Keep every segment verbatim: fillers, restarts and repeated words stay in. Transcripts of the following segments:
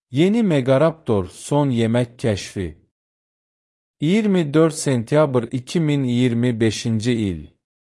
Yeni Megaraptor son yemek keşfi. yirmi dört sentyabr iki min iyirmi beşinci il.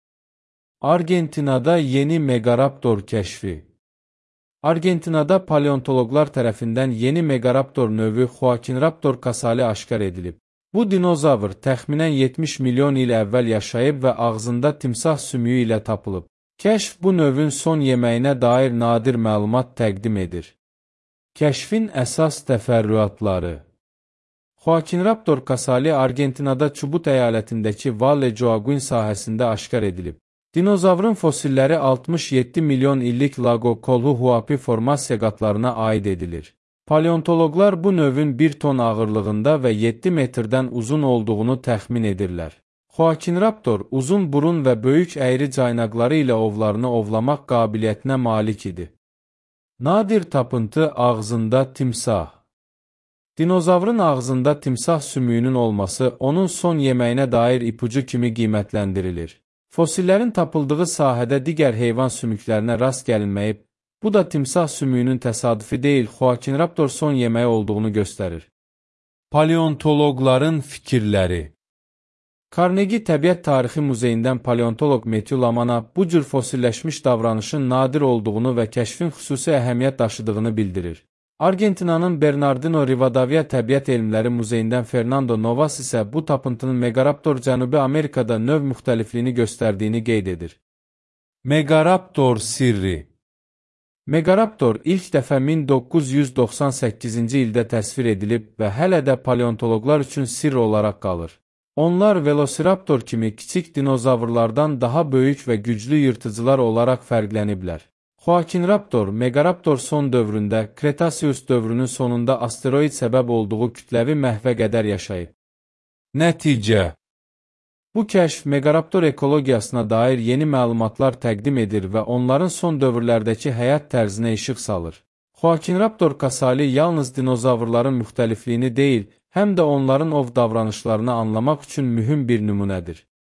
Argentinada yeni Megaraptor keşfi. Argentinada paleontologlar tərəfindən yeni Megaraptor növü Huaquinraptor kasali aşkar edilib. Bu dinozavr təxminən yetmiş milyon il əvvəl yaşayıb və ağzında timsah sümüyü ilə tapılıb. Kəşf bu növün son yeməyinə dair nadir məlumat təqdim edir. Kəşfin əsas təfərrüatları. Huaquinraptor kasali Argentinada Çubut əyalətindəki Valle Joaquin sahəsində aşkar edilib. Dinozavrın fosilləri altmış yeddi milyon illik Lago Colhuhuapi formasiya qatlarına aid edilir. Paleontologlar bu növün bir ton ağırlığında və yeddi metrdən uzun olduğunu təxmin edirlər. Huaquinraptor uzun burun və böyük əyri caynaqları ilə ovlarını ovlamaq qabiliyyətinə malik idi. Nadir tapıntı ağzında timsah. Dinozavrın ağzında timsah sümüyünün olması onun son yeməyinə dair ipucu kimi qiymətləndirilir. Fosillərin tapıldığı sahədə digər heyvan sümüklərinə rast gəlinməyib, bu da timsah sümüyünün təsadüfi deyil, Huaquinraptor son yeməyi olduğunu göstərir. Paleontologların fikirləri. Carnegie Təbiət Tarixi Muzeyindən paleontoloq Matthew Lamana bu cür fosilləşmiş davranışın nadir olduğunu və kəşfin xüsusi əhəmiyyət daşıdığını bildirir. Argentinanın Bernardino Rivadavia Təbiət Elmləri Muzeyindən Fernando Novas isə bu tapıntının Megaraptor Cənubi Amerikada növ müxtəlifliyini göstərdiyini qeyd edir. Megaraptor sirri. Megaraptor ilk dəfə min doqquz yüz doxsan səkkizinci ildə təsvir edilib və hələ də paleontologlar üçün sirr olaraq qalır. Onlar Velociraptor kimi kiçik dinozavrlardan daha böyük və güclü yırtıcılar olaraq fərqləniblər. Huaquinraptor, Megaraptor son dövründə, Kretasius dövrünün sonunda asteroid səbəb olduğu kütləvi məhvə qədər yaşayıb. Nəticə. Bu kəşf Megaraptor ekologiyasına dair yeni məlumatlar təqdim edir və onların son dövrlərdəki həyat tərzinə işıq salır. Huaquinraptor kasali yalnız dinozavrların müxtəlifliyini deyil, həm də onların ov davranışlarını anlamaq üçün mühüm bir nümunədir.